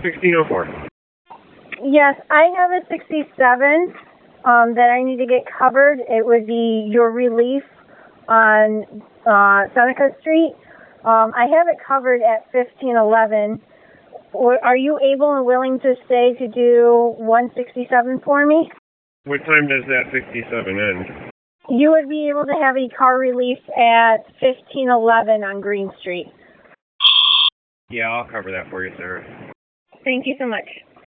1604. Yes, I have a 67 that I need to get covered. It would be your relief on Seneca Street. I have it covered at 1511. Are you able and willing to stay to do 167 for me? What time does that 67 end? You would be able to have a car relief at 1511 on Green Street. Yeah, I'll cover that for you, sir. Thank you so much.